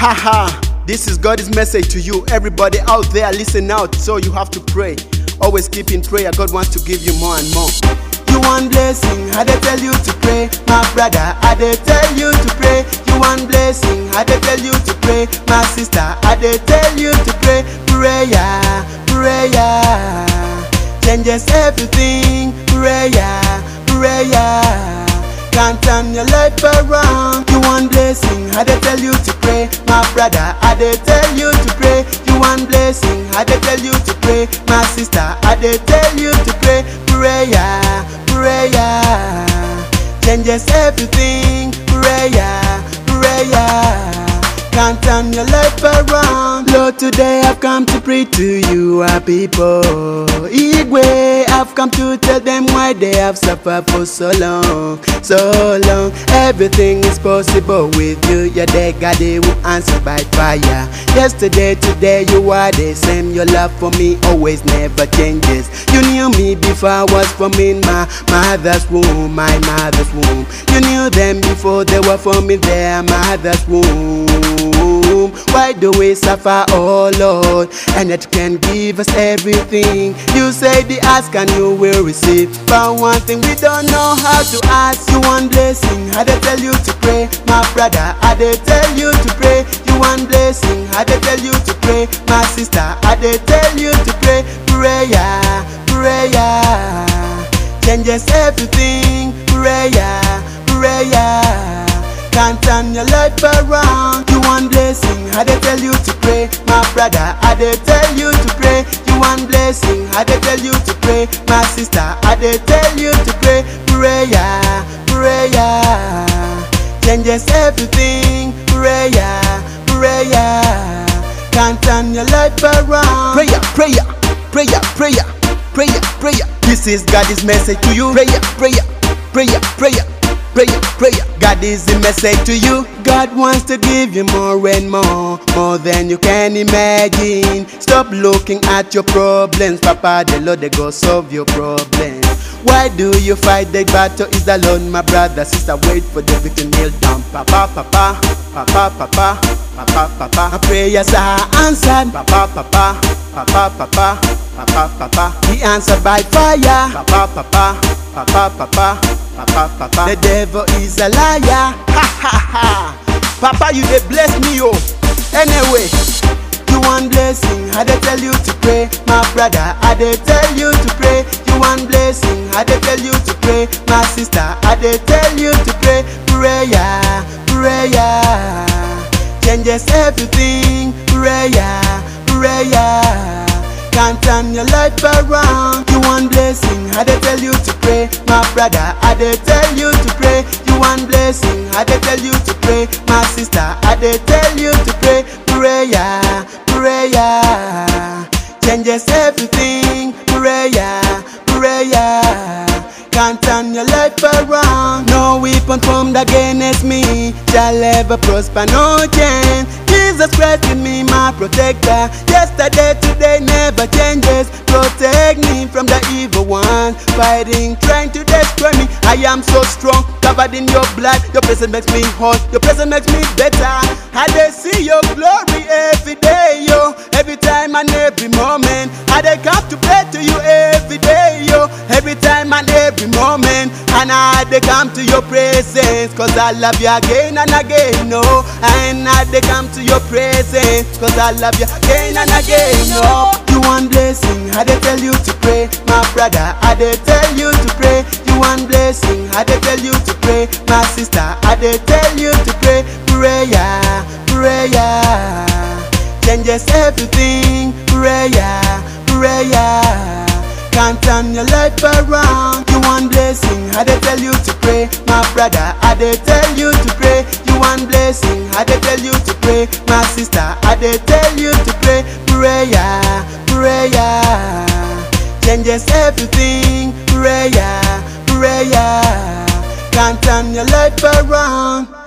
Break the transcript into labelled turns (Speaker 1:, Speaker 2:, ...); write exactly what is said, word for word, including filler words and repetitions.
Speaker 1: Haha, this is God's message to you. Everybody out there, listen out. So you have to pray. Always keep in prayer. God wants to give you more and more. You want blessing, I dey tell you to pray. My brother, I dey tell you to pray. You want blessing, I dey tell you to pray. My sister, I dey tell you to pray. Prayer, prayer changes everything. Prayer, prayer can turn your life around. You want blessing, I dey tell you to pray. My brother, I dey tell you to pray. You want blessing, I dey tell you to pray. My sister, I dey tell you to pray. Prayer, prayer changes everything. Prayer, prayer can turn your life around. Lord, today I've come to pray to you, our people. Igwe, I've come to tell them why they have suffered for so long, so long. Everything is possible with you. You're the God who answered by fire. Yesterday, today, you are the same. Your love for me always never changes. You knew me before I was formed in my mother's womb, my mother's womb. You knew them before they were formed in their mother's womb. Why do we suffer, oh Lord, and yet can give us everything? You say the ask and you will receive, but one thing we don't know how to ask. You want blessing, I dey tell you to pray. My brother, I dey tell you to pray. You want blessing, I dey tell you to pray. My sister, I dey tell you to pray. Prayer, prayer changes everything. Prayer, prayer can turn your life around. You want blessing, I dey tell you to pray. My brother, I dey tell you to pray. You want blessing, I dey tell you to pray. My sister, I dey tell you to pray. Prayer, prayer changes everything. Prayer, prayer can turn your life around.
Speaker 2: Prayer, prayer, prayer, prayer, prayer, prayer.
Speaker 1: This is God's message to you.
Speaker 2: Prayer, prayer, prayer, prayer, prayer, prayer.
Speaker 1: God is the message to you. God wants to give you more and more, more than you can imagine. Stop looking at your problems, Papa, the Lord, they go solve your problems. Why do you fight? The battle is alone, my brother, sister, wait for the victory, kneel down. Papa, Papa, Papa, Papa, Papa, Papa. Our prayers are answered. Papa, Papa, Papa, Papa, Papa, Papa. He answered by fire. Papa, Papa, Papa, Papa, Papa, Papa. The devil is a liar. Ha ha ha. Papa, you dey bless me, oh. Anyway, you want blessing, I dey tell you to pray. My brother, I dey tell you to pray. You want blessing, I dey tell you to pray. My sister, I dey tell you to pray. Prayer, prayer changes everything. Prayer, prayer can turn your life around. You want blessing, I dey tell you to pray. My brother, I dey tell you to pray. You want blessing, I dey tell you to pray. My sister, I dey tell you to pray. Prayer, prayer changes everything. Prayer, prayer can turn your life around. No weapon formed against me shall ever prosper, no chance. Jesus Christ in me, my protector. Yesterday, today, never changes. Protect me from the evil one fighting, trying to destroy me. I am so strong, covered in your blood. Your presence makes me whole, your presence makes me better. I dey see your glory every day, yo. Every time and every moment, I dey come to pray to you every day, yo. Every time and every moment, and I dey come to your presence, cause I love you again and again, no. And I dey come to your presence, cause I love you again and again, no. You want blessing, I dey tell you to pray. My brother, I dey tell you to pray. You want blessing, I dey tell you to pray. My sister, I dey tell you to pray. Prayer, prayer changes everything. Prayer, prayer can turn your life around. You want blessing, I dey tell you to pray. My brother, I dey tell you to pray. You want blessing, I dey tell you to pray. My sister, I dey tell you to pray. Prayer, prayer changes everything. Prayer, prayer can turn your life around.